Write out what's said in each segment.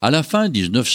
à la fin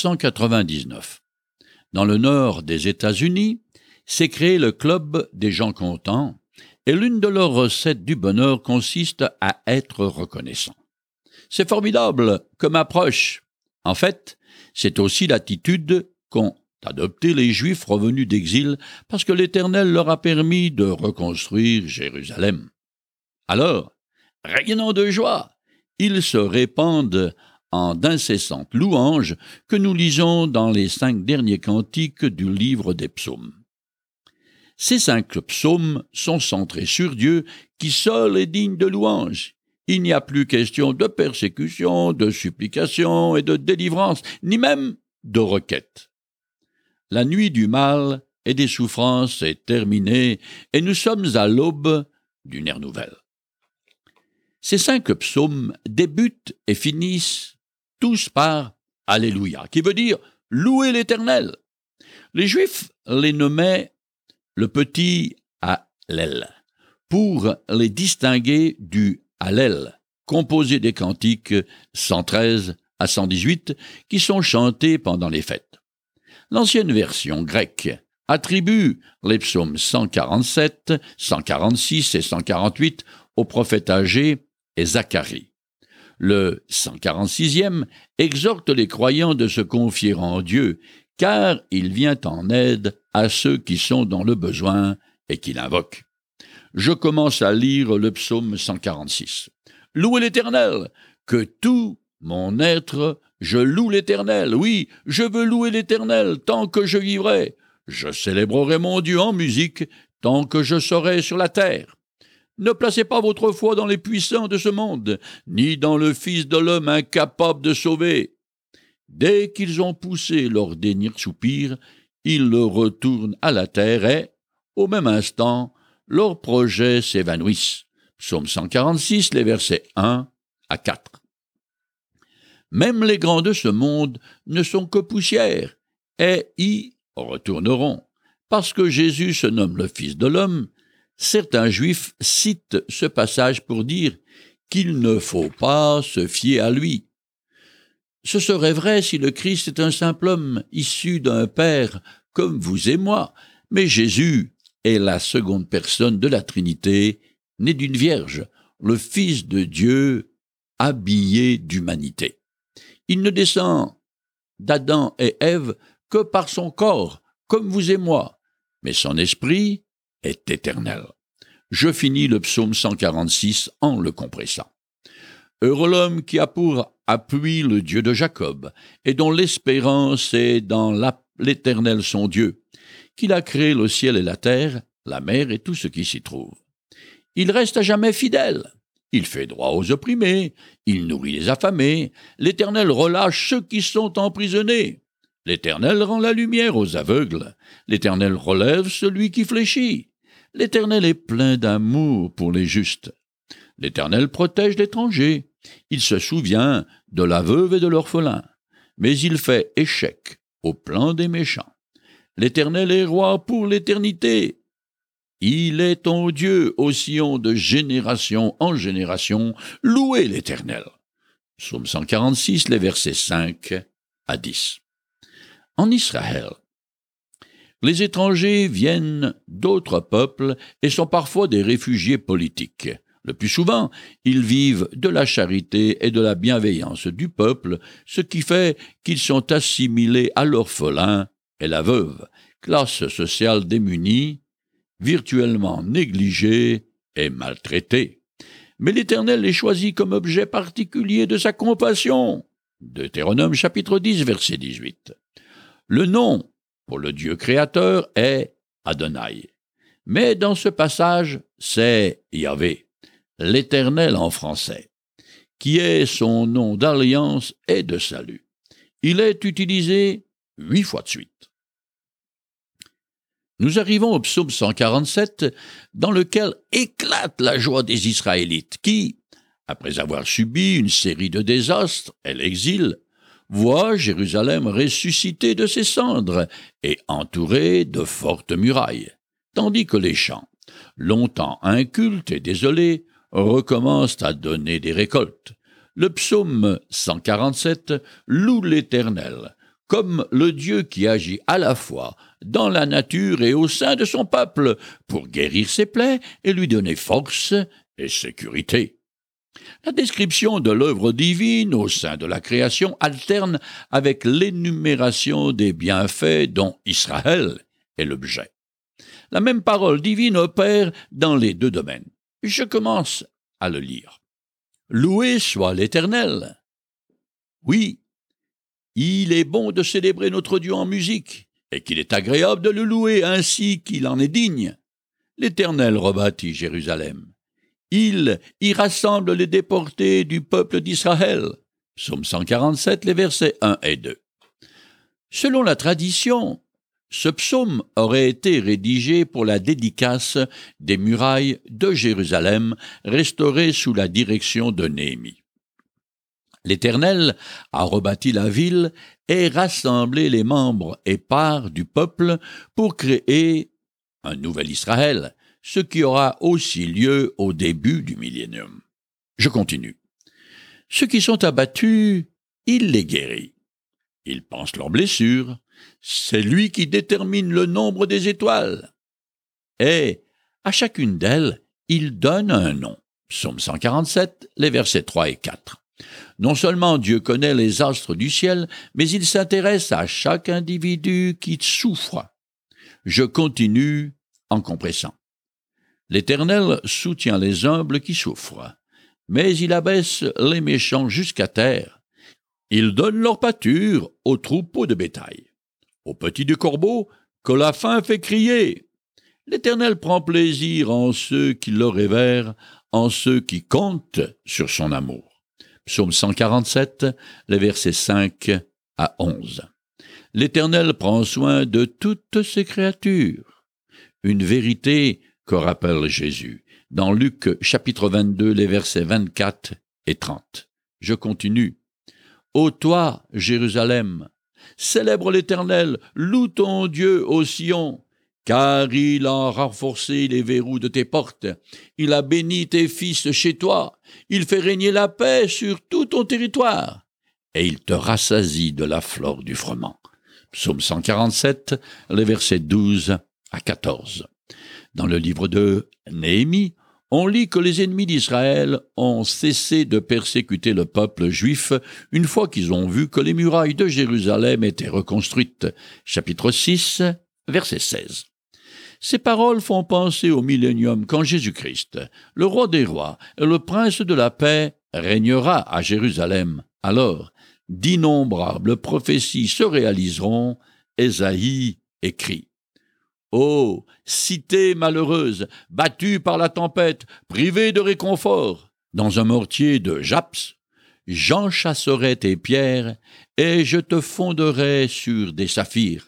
1999. Dans le nord des États-Unis, s'est créé le Club des gens contents, et l'une de leurs recettes du bonheur consiste à être reconnaissant. C'est formidable comme approche. En fait, c'est aussi l'attitude qu'ont adoptée les Juifs revenus d'exil parce que l'Éternel leur a permis de reconstruire Jérusalem. Alors, rayonnant de joie, ils se répandent en d'incessantes louanges que nous lisons dans les 5 derniers cantiques du livre des psaumes. Ces 5 psaumes sont centrés sur Dieu qui seul est digne de louange. Il n'y a plus question de persécution, de supplication et de délivrance, ni même de requête. La nuit du mal et des souffrances est terminée et nous sommes à l'aube d'une ère nouvelle. Ces 5 psaumes débutent et finissent tous par « Alléluia », qui veut dire « louer l'Éternel ». Les Juifs les nommaient le petit Hallel, pour les distinguer du Hallel, composé des cantiques 113 à 118 qui sont chantés pendant les fêtes. L'ancienne version grecque attribue les psaumes 147, 146 et 148 au prophète Agé et Zacharie. Le 146e exhorte les croyants de se confier en Dieu, car il vient en aide à ceux qui sont dans le besoin et qui l'invoquent. Je commence à lire le psaume 146. « Louez l'Éternel, que tout mon être, je loue l'Éternel. Oui, je veux louer l'Éternel tant que je vivrai. Je célébrerai mon Dieu en musique tant que je serai sur la terre. Ne placez pas votre foi dans les puissants de ce monde, ni dans le Fils de l'homme incapable de sauver. Dès qu'ils ont poussé leur dernier soupir, ils le retournent à la terre et, au même instant, leurs projets s'évanouissent. » Psaume 146, les versets 1 à 4. Même les grands de ce monde ne sont que poussière, et y retourneront. Parce que Jésus se nomme le Fils de l'homme, certains Juifs citent ce passage pour dire qu'il ne faut pas se fier à lui. Ce serait vrai si le Christ est un simple homme issu d'un Père comme vous et moi, mais Jésus est la seconde personne de la Trinité, né d'une Vierge, le Fils de Dieu, habillé d'humanité. Il ne descend d'Adam et Ève que par son corps, comme vous et moi, mais son esprit est éternel. Je finis le psaume 146 en le compressant. Heureux l'homme qui a pour appui le Dieu de Jacob, et dont l'espérance est dans l'Éternel son Dieu, qu'il a créé le ciel et la terre, la mer et tout ce qui s'y trouve. Il reste à jamais fidèle. Il fait droit aux opprimés, il nourrit les affamés, l'Éternel relâche ceux qui sont emprisonnés. L'Éternel rend la lumière aux aveugles, l'Éternel relève celui qui fléchit. L'Éternel est plein d'amour pour les justes. L'Éternel protège l'étranger, il se souvient de la veuve et de l'orphelin, mais il fait échec au plan des méchants. L'Éternel est roi pour l'éternité. Il est ton Dieu au sillon de génération en génération. Louez l'Éternel. Psaume 146, les versets 5 à 10. En Israël, les étrangers viennent d'autres peuples et sont parfois des réfugiés politiques. Le plus souvent, ils vivent de la charité et de la bienveillance du peuple, ce qui fait qu'ils sont assimilés à l'orphelin et la veuve, classe sociale démunie, virtuellement négligée et maltraitée. Mais l'Éternel les choisit comme objet particulier de sa compassion. Deutéronome chapitre 10, verset 18. Le nom pour le Dieu créateur est Adonai. Mais dans ce passage, c'est Yahvé, l'Éternel en français, qui est son nom d'alliance et de salut. Il est utilisé 8 fois de suite. Nous arrivons au psaume 147, dans lequel éclate la joie des Israélites qui, après avoir subi une série de désastres et l'exil, voient Jérusalem ressusciter de ses cendres et entourée de fortes murailles, tandis que les champs, longtemps incultes et désolés, recommencent à donner des récoltes. Le psaume 147 loue l'Éternel comme le Dieu qui agit à la fois dans la nature et au sein de son peuple pour guérir ses plaies et lui donner force et sécurité. La description de l'œuvre divine au sein de la création alterne avec l'énumération des bienfaits dont Israël est l'objet. La même parole divine opère dans les deux domaines. Je commence à le lire. Loué soit l'Éternel. Oui, il est bon de célébrer notre Dieu en musique, et qu'il est agréable de le louer ainsi qu'il en est digne. L'Éternel rebâtit Jérusalem. Il y rassemble les déportés du peuple d'Israël. Psaume 147, les versets 1 et 2. Selon la tradition, ce psaume aurait été rédigé pour la dédicace des murailles de Jérusalem, restaurées sous la direction de Néhémie. L'Éternel a rebâti la ville et rassemblé les membres épars du peuple pour créer un nouvel Israël, ce qui aura aussi lieu au début du millénium. Je continue. Ceux qui sont abattus, il les guérit. Il pense leurs blessures. C'est lui qui détermine le nombre des étoiles. Et à chacune d'elles, il donne un nom. Psaume 147, les versets 3 et 4. Non seulement Dieu connaît les astres du ciel, mais il s'intéresse à chaque individu qui souffre. Je continue en compressant. L'Éternel soutient les humbles qui souffrent, mais il abaisse les méchants jusqu'à terre. Il donne leur pâture aux troupeaux de bétail, aux petits du corbeau que la faim fait crier. L'Éternel prend plaisir en ceux qui le révèrent, en ceux qui comptent sur son amour. Psaume 147, les versets 5 à 11. L'Éternel prend soin de toutes ses créatures. Une vérité que rappelle Jésus dans Luc chapitre 22, les versets 24 et 30. Je continue. Ô toi, Jérusalem, célèbre l'Éternel, loue ton Dieu ô Sion, car il a renforcé les verrous de tes portes, il a béni tes fils chez toi, il fait régner la paix sur tout ton territoire, et il te rassasie de la flore du froment. Psaume 147, les versets 12 à 14. Dans le livre de Néhémie, on lit que les ennemis d'Israël ont cessé de persécuter le peuple juif une fois qu'ils ont vu que les murailles de Jérusalem étaient reconstruites. Chapitre 6, verset 16. Ces paroles font penser au millénium quand Jésus-Christ, le roi des rois et le prince de la paix, régnera à Jérusalem. Alors, d'innombrables prophéties se réaliseront. Ésaïe écrit. Ô cité malheureuse, battue par la tempête, privée de réconfort, dans un mortier de japs, j'enchasserai tes pierres et je te fonderai sur des saphirs.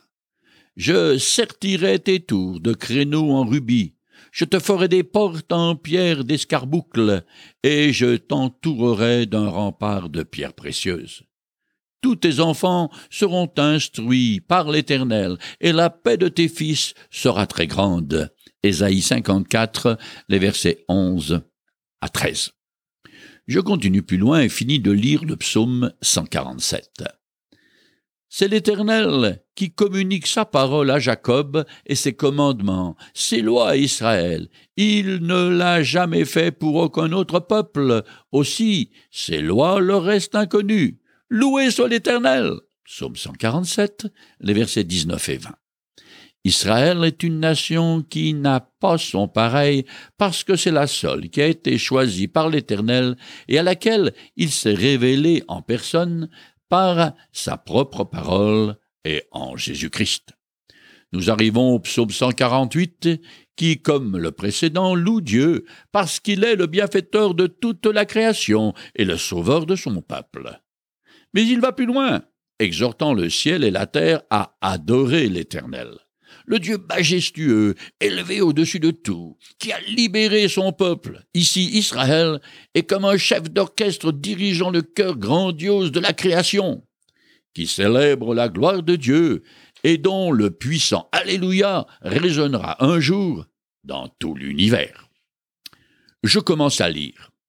Je sertirai tes tours de créneaux en rubis, je te ferai des portes en pierre d'escarboucle, et je t'entourerai d'un rempart de pierres précieuses. Tous tes enfants seront instruits par l'Éternel, et la paix de tes fils sera très grande. Ésaïe 54, les versets 11 à 13. Je continue plus loin et finis de lire le psaume 147. C'est l'Éternel qui communique sa parole à Jacob et ses commandements, ses lois à Israël. Il ne l'a jamais fait pour aucun autre peuple. Aussi, ses lois leur restent inconnues. Loué soit l'Éternel. Psaume 147, les versets 19 et 20. Israël est une nation qui n'a pas son pareil parce que c'est la seule qui a été choisie par l'Éternel et à laquelle il s'est révélé en personne par sa propre parole et en Jésus-Christ. Nous arrivons au psaume 148 qui, comme le précédent, loue Dieu parce qu'il est le bienfaiteur de toute la création et le sauveur de son peuple. Mais il va plus loin, exhortant le ciel et la terre à adorer l'Éternel, le Dieu majestueux, élevé au-dessus de tout, qui a libéré son peuple, ici Israël, est comme un chef d'orchestre dirigeant le chœur grandiose de la création, qui célèbre la gloire de Dieu et dont le puissant Alléluia résonnera un jour dans tout l'univers. Je commence à lire.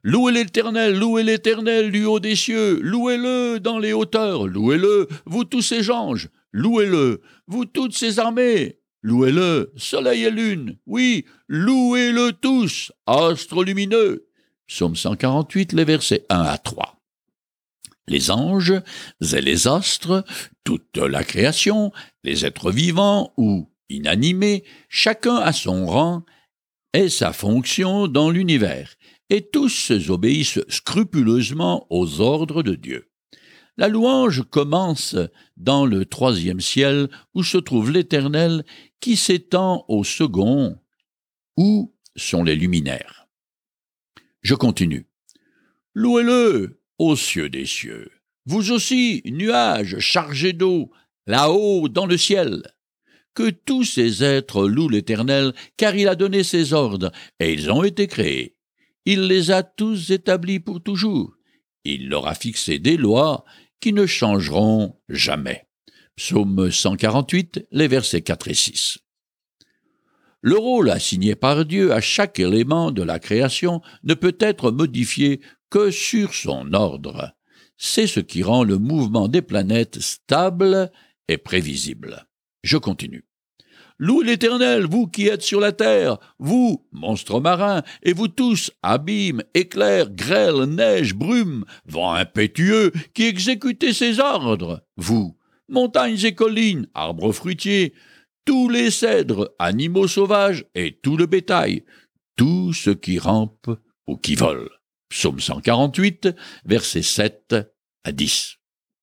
Louez l'Éternel du haut des cieux, louez-le dans les hauteurs, louez-le, vous tous ses anges, louez-le, vous toutes ses armées, louez-le, soleil et lune, oui, louez-le tous, astres lumineux. Psaume 148, les versets 1 à 3. Les anges et les astres, toute la création, les êtres vivants ou inanimés, chacun a son rang et sa fonction dans l'univers, et tous obéissent scrupuleusement aux ordres de Dieu. La louange commence dans le troisième ciel où se trouve l'Éternel qui s'étend au second, où sont les luminaires. Je continue. Louez-le, aux cieux des cieux. Vous aussi, nuages chargés d'eau, là-haut dans le ciel. Que tous ces êtres louent l'Éternel, car il a donné ses ordres, et ils ont été créés. Il les a tous établis pour toujours. Il leur a fixé des lois qui ne changeront jamais. Psaume 148, les versets 4 et 6. Le rôle assigné par Dieu à chaque élément de la création ne peut être modifié que sur son ordre. C'est ce qui rend le mouvement des planètes stable et prévisible. Je continue. Louez l'Éternel, vous qui êtes sur la terre, vous, monstres marins, et vous tous, abîmes, éclairs, grêle, neige, brume, vent impétueux, qui exécutez ses ordres, vous, montagnes et collines, arbres fruitiers, tous les cèdres, animaux sauvages et tout le bétail, tout ce qui rampe ou qui vole. Psaume 148, versets 7 à 10.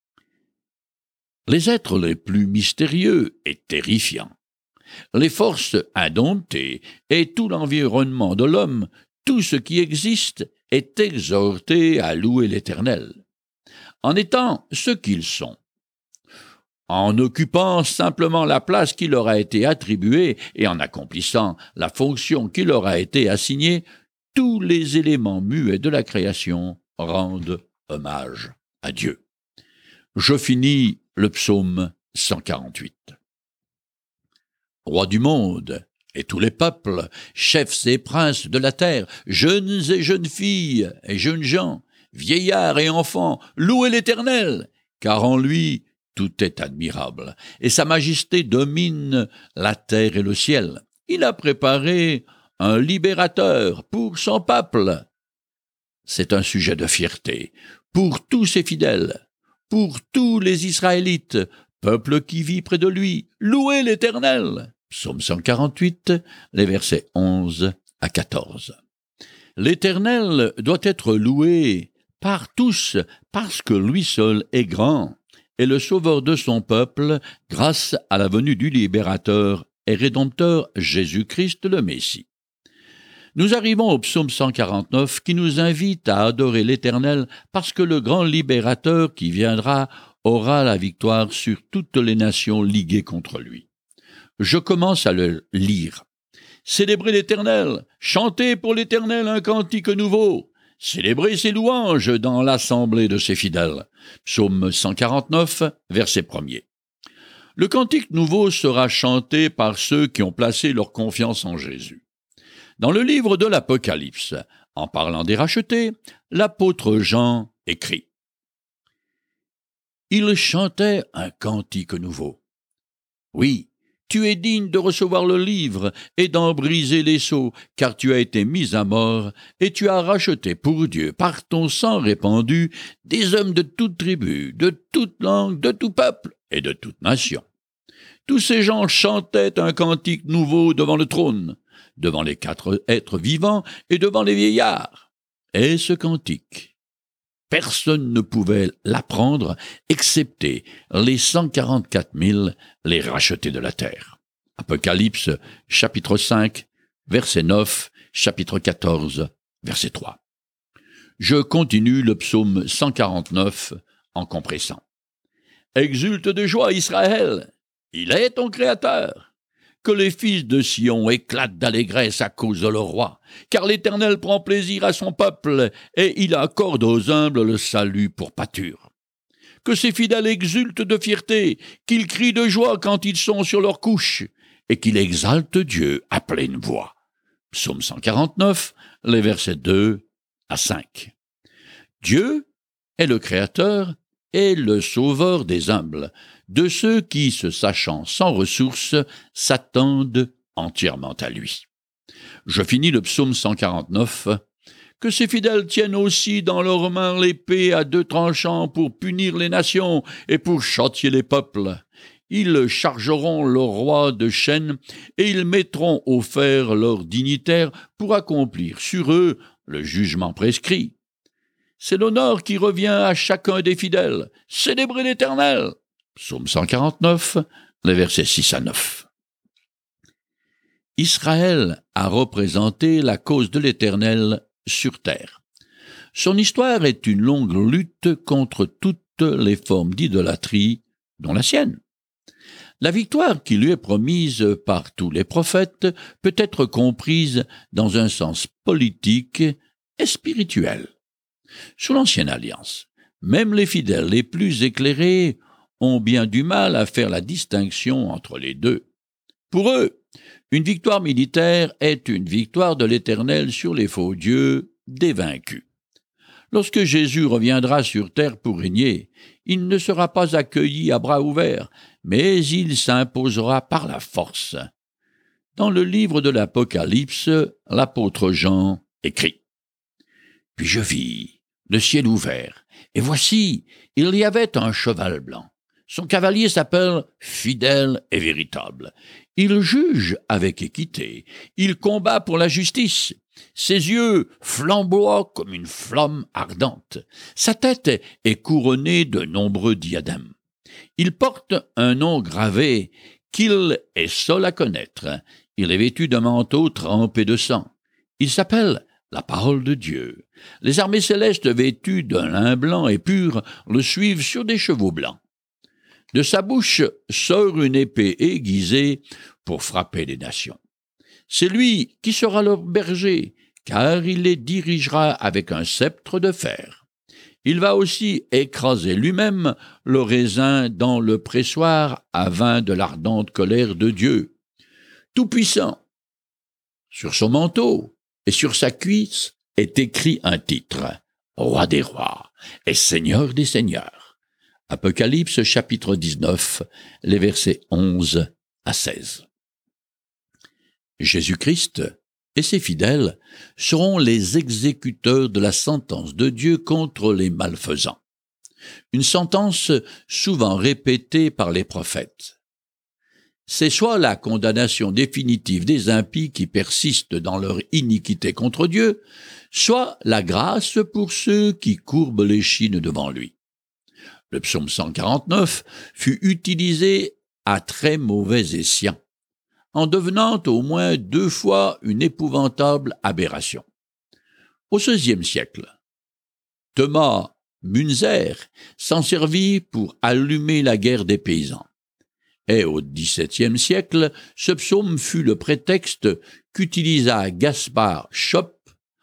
Les êtres les plus mystérieux et terrifiants, les forces indomptées et tout l'environnement de l'homme, tout ce qui existe est exhorté à louer l'Éternel, en étant ce qu'ils sont, en occupant simplement la place qui leur a été attribuée et en accomplissant la fonction qui leur a été assignée. Tous les éléments muets de la création rendent hommage à Dieu. Je finis le psaume 148. Roi du monde, et tous les peuples, chefs et princes de la terre, jeunes et jeunes filles et jeunes gens, vieillards et enfants, louez l'Éternel, car en lui tout est admirable, et sa majesté domine la terre et le ciel. Il a préparé un libérateur pour son peuple. C'est un sujet de fierté pour tous ses fidèles, pour tous les Israélites, peuple qui vit près de lui. Louez l'Éternel. Psaume 148, les versets 11 à 14. L'Éternel doit être loué par tous parce que lui seul est grand et le sauveur de son peuple grâce à la venue du libérateur et rédempteur Jésus-Christ le Messie. Nous arrivons au psaume 149 qui nous invite à adorer l'Éternel parce que le grand libérateur qui viendra aura la victoire sur toutes les nations liguées contre lui. Je commence à le lire. Célébrez l'Éternel, chantez pour l'Éternel un cantique nouveau, célébrez ses louanges dans l'assemblée de ses fidèles. Psaume 149, verset 1er. Le cantique nouveau sera chanté par ceux qui ont placé leur confiance en Jésus. Dans le livre de l'Apocalypse, en parlant des rachetés, l'apôtre Jean écrit « Il chantait un cantique nouveau. Oui, tu es digne de recevoir le livre et d'en briser les sceaux, car tu as été mis à mort, et tu as racheté pour Dieu, par ton sang répandu, des hommes de toute tribu, de toute langue, de tout peuple et de toute nation. Tous ces gens chantaient un cantique nouveau devant le trône, devant les 4 êtres vivants et devant les vieillards. Et ce cantique, personne ne pouvait l'apprendre excepté les 144 000, les rachetés de la terre. Apocalypse, chapitre 5, verset 9, chapitre 14, verset 3. Je continue le psaume 149 en compressant. Exulte de joie, Israël, il est ton créateur. Que les fils de Sion éclatent d'allégresse à cause de leur roi, car l'Éternel prend plaisir à son peuple, et il accorde aux humbles le salut pour pâture. Que ses fidèles exultent de fierté, qu'ils crient de joie quand ils sont sur leur couche, et qu'ils exaltent Dieu à pleine voix. Psaume 149, les versets 2 à 5. Dieu est le Créateur et le Sauveur des humbles, de ceux qui, se sachant sans ressources, s'attendent entièrement à lui. Je finis le psaume 149. Que ses fidèles tiennent aussi dans leurs mains l'épée à deux tranchants pour punir les nations et pour châtier les peuples. Ils chargeront leur roi de chaînes et ils mettront au fer leurs dignitaires pour accomplir sur eux le jugement prescrit. C'est l'honneur qui revient à chacun des fidèles. Célébrez l'Éternel. Psaume 149, les versets 6 à 9. Israël a représenté la cause de l'Éternel sur terre. Son histoire est une longue lutte contre toutes les formes d'idolâtrie, dont la sienne. La victoire qui lui est promise par tous les prophètes peut être comprise dans un sens politique et spirituel. Sous l'Ancienne Alliance, même les fidèles les plus éclairés ont bien du mal à faire la distinction entre les deux. Pour eux, une victoire militaire est une victoire de l'Éternel sur les faux dieux des vaincus. Lorsque Jésus reviendra sur terre pour régner, il ne sera pas accueilli à bras ouverts, mais il s'imposera par la force. Dans le livre de l'Apocalypse, l'apôtre Jean écrit « Puis je vis le ciel ouvert, et voici, il y avait un cheval blanc. Son cavalier s'appelle Fidèle et Véritable. Il juge avec équité, il combat pour la justice. Ses yeux flamboient comme une flamme ardente. Sa tête est couronnée de nombreux diadèmes. Il porte un nom gravé qu'il est seul à connaître. Il est vêtu d'un manteau trempé de sang. Il s'appelle la parole de Dieu. Les armées célestes vêtues d'un lin blanc et pur le suivent sur des chevaux blancs. De sa bouche sort une épée aiguisée pour frapper les nations. C'est lui qui sera leur berger, car il les dirigera avec un sceptre de fer. Il va aussi écraser lui-même le raisin dans le pressoir à vin de l'ardente colère de Dieu. Tout-puissant. Sur son manteau et sur sa cuisse est écrit un titre, Roi des rois et Seigneur des seigneurs. Apocalypse chapitre 19, les versets 11 à 16. Jésus-Christ et ses fidèles seront les exécuteurs de la sentence de Dieu contre les malfaisants. Une sentence souvent répétée par les prophètes. C'est soit la condamnation définitive des impies qui persistent dans leur iniquité contre Dieu, soit la grâce pour ceux qui courbent l'échine devant lui. Le psaume 149 fut utilisé à très mauvais escient, en devenant au moins 2 fois une épouvantable aberration. Au XVIe siècle, Thomas Münzer s'en servit pour allumer la guerre des paysans. Et au XVIIe siècle, ce psaume fut le prétexte qu'utilisa Gaspard Schopp,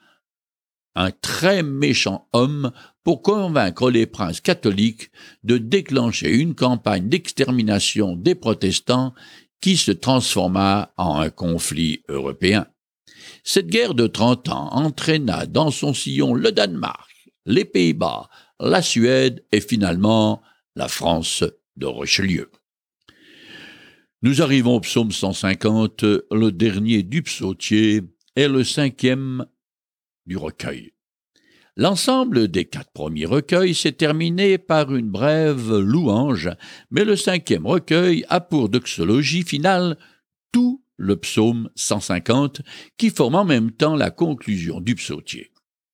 un très méchant homme, pour convaincre les princes catholiques de déclencher une campagne d'extermination des protestants qui se transforma en un conflit européen. Cette guerre de 30 ans entraîna dans son sillon le Danemark, les Pays-Bas, la Suède et finalement la France de Richelieu. Nous arrivons au psaume 150, le dernier du psautier et le 5e du recueil. L'ensemble des 4 premiers recueils s'est terminé par une brève louange, mais le 5e recueil a pour doxologie finale tout le psaume 150, qui forme en même temps la conclusion du psautier.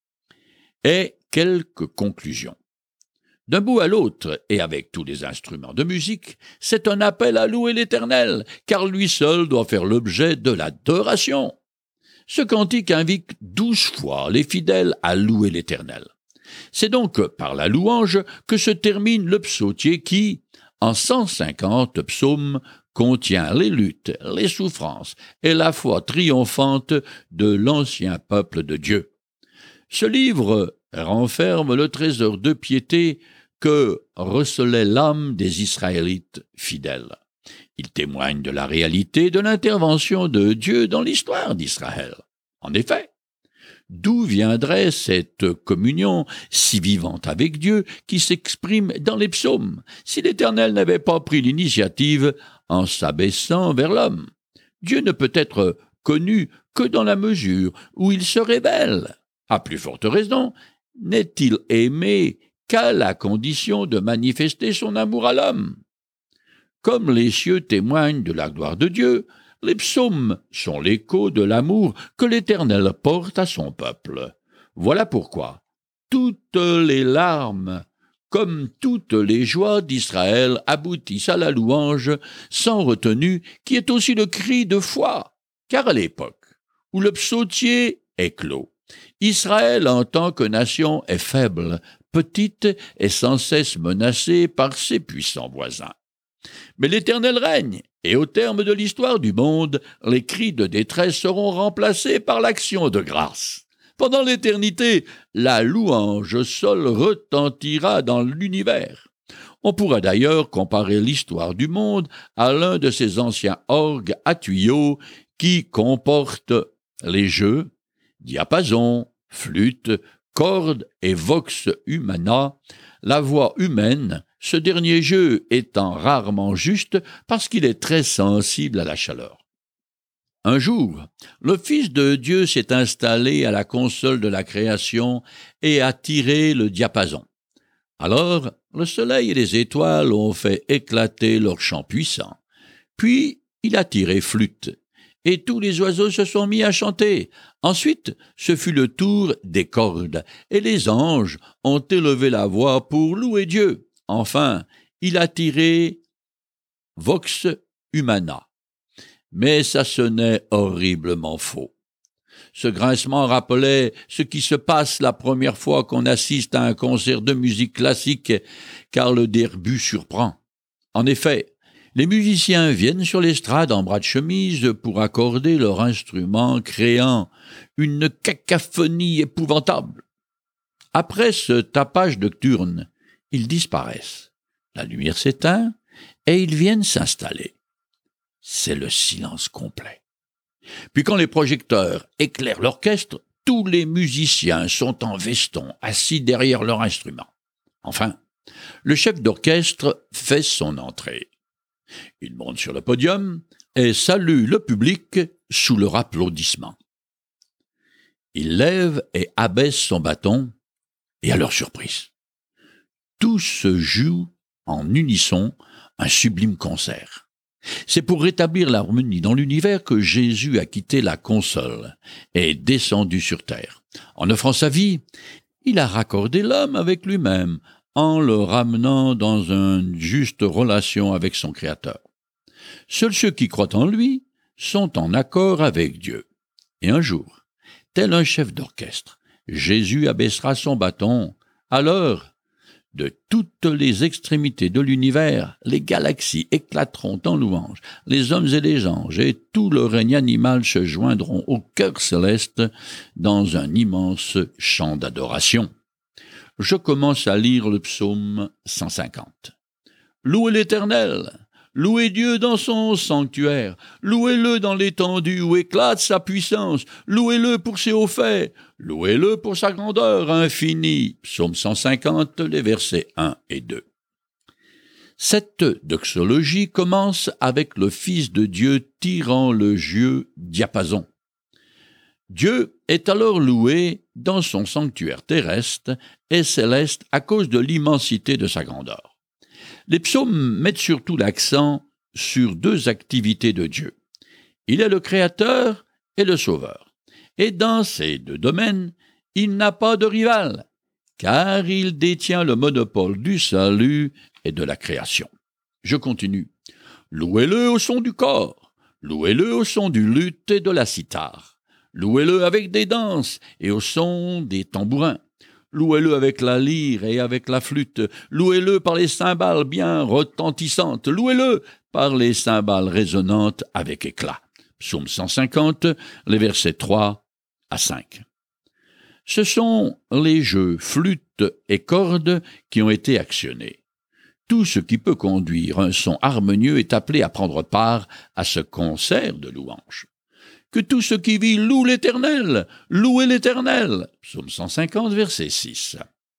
Et quelques conclusions. D'un bout à l'autre, et avec tous les instruments de musique, c'est un appel à louer l'Éternel, car lui seul doit faire l'objet de l'adoration. Ce cantique invite 12 fois les fidèles à louer l'Éternel. C'est donc par la louange que se termine le psautier qui, en 150 psaumes, contient les luttes, les souffrances et la foi triomphante de l'ancien peuple de Dieu. Ce livre renferme le trésor de piété que recelait l'âme des Israélites fidèles. Il témoigne de la réalité de l'intervention de Dieu dans l'histoire d'Israël. En effet, D'où viendrait cette communion si vivante avec Dieu qui s'exprime dans les psaumes, si l'Éternel n'avait pas pris l'initiative en s'abaissant vers l'homme? Dieu ne peut être connu que dans la mesure où il se révèle. À plus forte raison, n'est-il aimé qu'à la condition de manifester son amour à l'homme? Comme les cieux témoignent de la gloire de Dieu, les psaumes sont l'écho de l'amour que l'Éternel porte à son peuple. Voilà pourquoi toutes les larmes, comme toutes les joies d'Israël, aboutissent à la louange sans retenue, qui est aussi le cri de foi. Car à l'époque où le psautier est clos, Israël en tant que nation est faible, petite et sans cesse menacée par ses puissants voisins. Mais l'Éternel règne, et au terme de l'histoire du monde, les cris de détresse seront remplacés par l'action de grâce. Pendant l'éternité, la louange seule retentira dans l'univers. On pourra d'ailleurs comparer l'histoire du monde à l'un de ces anciens orgues à tuyaux qui comportent les jeux, diapason, flûte, cordes et vox humana, la voix humaine, ce dernier jeu étant rarement juste parce qu'il est très sensible à la chaleur. Un jour, le Fils de Dieu s'est installé à la console de la création et a tiré le diapason. Alors, le soleil et les étoiles ont fait éclater leur chant puissant. Puis, il a tiré flûte, et tous les oiseaux se sont mis à chanter. Ensuite, ce fut le tour des cordes, et les anges ont élevé la voix pour louer Dieu. Enfin, il a tiré vox humana. Mais ça sonnait horriblement faux. Ce grincement rappelait ce qui se passe la première fois qu'on assiste à un concert de musique classique, car le début surprend. En effet, les musiciens viennent sur l'estrade en bras de chemise pour accorder leur instrument, créant une cacophonie épouvantable. Après ce tapage nocturne, ils disparaissent. La lumière s'éteint et ils viennent s'installer. C'est le silence complet. Puis quand les projecteurs éclairent l'orchestre, tous les musiciens sont en veston, assis derrière leur instrument. Enfin, le chef d'orchestre fait son entrée. Il monte sur le podium et salue le public sous leur applaudissement. Il lève et abaisse son bâton, et à leur surprise, tout se joue en unisson, un sublime concert. C'est pour rétablir l'harmonie dans l'univers que Jésus a quitté la console et est descendu sur terre. En offrant sa vie, il a raccordé l'homme avec lui-même, en le ramenant dans une juste relation avec son Créateur. Seuls ceux qui croient en lui sont en accord avec Dieu. Et un jour, tel un chef d'orchestre, Jésus abaissera son bâton. Alors, de toutes les extrémités de l'univers, les galaxies éclateront en louange, les hommes et les anges et tout le règne animal se joindront au chœur céleste dans un immense chant d'adoration. Je commence à lire le psaume 150. Louez l'Éternel! Louez Dieu dans son sanctuaire, louez-le dans l'étendue où éclate sa puissance, louez-le pour ses hauts faits, louez-le pour sa grandeur infinie. Psaume 150, les versets 1 et 2. Cette doxologie commence avec le Fils de Dieu tirant le jeu diapason. Dieu est alors loué dans son sanctuaire terrestre et céleste à cause de l'immensité de sa grandeur. Les psaumes mettent surtout l'accent sur deux activités de Dieu. Il est le Créateur et le Sauveur. Et dans ces deux domaines, il n'a pas de rival, car il détient le monopole du salut et de la création. Je continue. Louez-le au son du cor, louez-le au son du luth et de la cithare, louez-le avec des danses et au son des tambourins. Louez-le avec la lyre et avec la flûte. Louez-le par les cymbales bien retentissantes. Louez-le par les cymbales résonnantes avec éclat. Psaume 150, les versets 3 à 5. Ce sont les jeux flûte et cordes qui ont été actionnés. Tout ce qui peut conduire un son harmonieux est appelé à prendre part à ce concert de louanges. Que tout ce qui vit loue l'Éternel. Louez l'Éternel. Psaume 150, verset 6.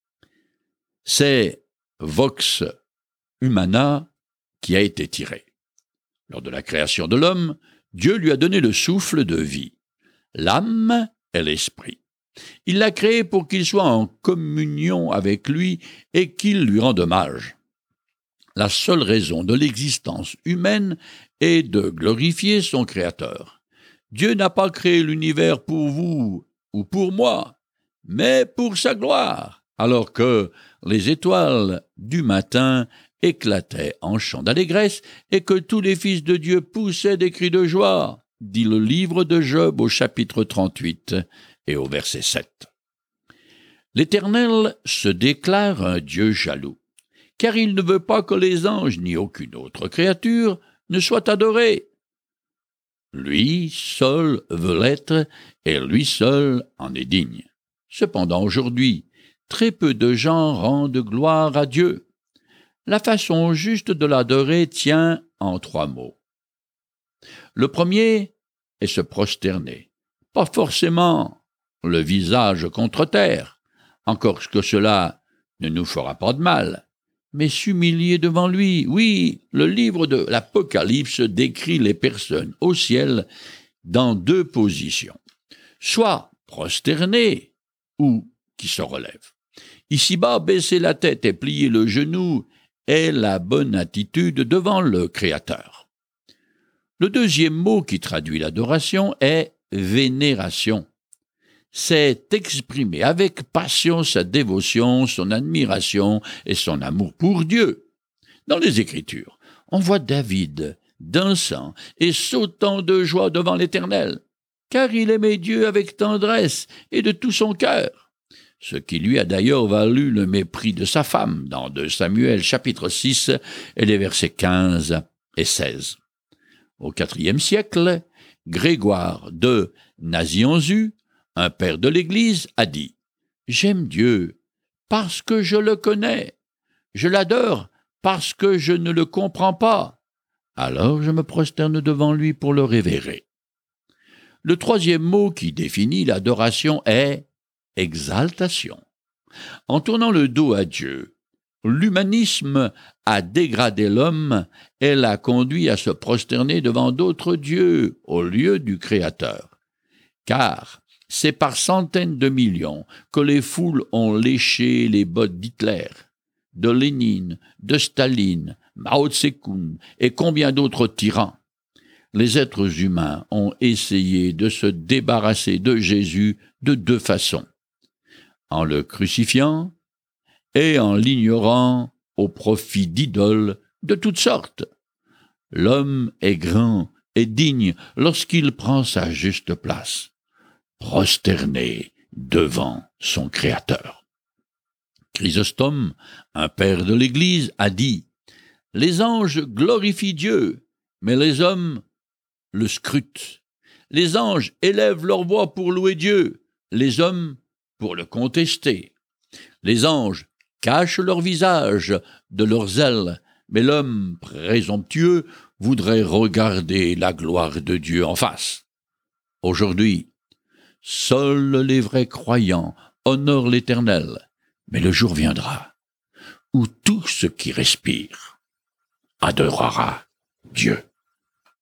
C'est Vox Humana qui a été tiré. Lors de la création de l'homme, Dieu lui a donné le souffle de vie, l'âme et l'esprit. Il l'a créé pour qu'il soit en communion avec lui et qu'il lui rende hommage. La seule raison de l'existence humaine est de glorifier son Créateur. Dieu n'a pas créé l'univers pour vous ou pour moi, mais pour sa gloire, alors que les étoiles du matin éclataient en chants d'allégresse et que tous les fils de Dieu poussaient des cris de joie, dit le livre de Job au chapitre 38 et au verset 7. L'Éternel se déclare un Dieu jaloux, car il ne veut pas que les anges ni aucune autre créature ne soient adorés. Lui seul veut l'être, et lui seul en est digne. Cependant, aujourd'hui, très peu de gens rendent gloire à Dieu. La façon juste de l'adorer tient en 3 mots. Le premier est se prosterner, pas forcément le visage contre terre, encore que cela ne nous fera pas de mal, mais s'humilier devant lui. Oui, le livre de l'Apocalypse décrit les personnes au ciel dans 2 positions, soit prosternées ou qui se relèvent. Ici-bas, baisser la tête et plier le genou est la bonne attitude devant le Créateur. Le deuxième mot qui traduit l'adoration est vénération. C'est exprimer avec passion sa dévotion, son admiration et son amour pour Dieu. Dans les Écritures, on voit David dansant et sautant de joie devant l'Éternel, car il aimait Dieu avec tendresse et de tout son cœur, ce qui lui a d'ailleurs valu le mépris de sa femme dans 2 Samuel chapitre 6 et les versets 15 et 16. Au IVe siècle, Grégoire de Nazianzus, un père de l'Église, a dit « J'aime Dieu parce que je le connais, je l'adore parce que je ne le comprends pas, alors je me prosterne devant lui pour le révérer. » Le troisième mot qui définit l'adoration est « exaltation ». En tournant le dos à Dieu, l'humanisme a dégradé l'homme et l'a conduit à se prosterner devant d'autres dieux au lieu du Créateur. Car c'est par centaines de millions que les foules ont léché les bottes d'Hitler, de Lénine, de Staline, Mao Tse-tung et combien d'autres tyrans. Les êtres humains ont essayé de se débarrasser de Jésus de 2 façons, en le crucifiant et en l'ignorant au profit d'idoles de toutes sortes. L'homme est grand et digne lorsqu'il prend sa juste place, prosterné devant son Créateur. Chrysostome, un père de l'Église, a dit « Les anges glorifient Dieu, mais les hommes le scrutent. Les anges élèvent leur voix pour louer Dieu, les hommes pour le contester. Les anges cachent leur visage de leurs ailes, mais l'homme présomptueux voudrait regarder la gloire de Dieu en face. Aujourd'hui, seuls les vrais croyants honorent l'Éternel, mais le jour viendra où tout ce qui respire adorera Dieu.